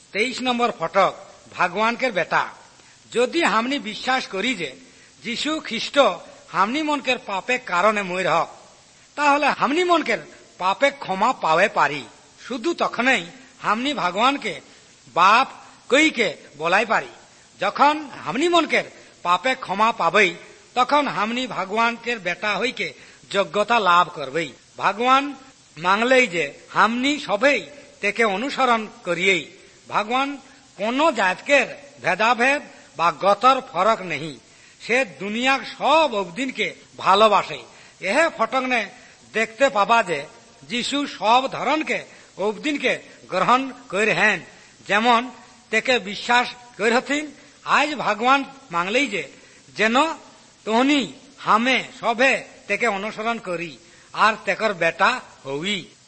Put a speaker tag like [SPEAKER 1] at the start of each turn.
[SPEAKER 1] 23 নম্বর ফটক ভগবানকের বেটা। যদি হামনি বিশ্বাস করি যে যীশু খ্রিস্ট হামনি মনকের পাপের কারণে মইর হক, তাহলে হামনি মনকের পাপে ক্ষমা পাওয়ে পারি। শুধু তখনই হামনি ভগবানকে বাপ কইকে বলাই পারি। যখন হামনি মনকের পাপে ক্ষমা পাবই, তখন হামনি ভগবানকের বেটা হইকে যোগ্যতা লাভ করবই। ভগবান মাংলেই যে হামনি সবেই তেকে অনুসরণ করিয়েই। ভগবান কোন জাতকের ভেদাভেদ বা গতর ফরক নেই। সে দুনিয়ার সব অবদিনকে ভালোবাসে। এহে ফটকনে দেখতে পাবা যে যিশু সব ধরনকে অবদিনকে গ্রহণ করে হেন, যেমন তেকে বিশ্বাস করে হতিন। আজ ভগবান মাংলেই যে যেন তোহনি হামে সবে তেকে অনুসরণ করি আর তেকর বেটা হই।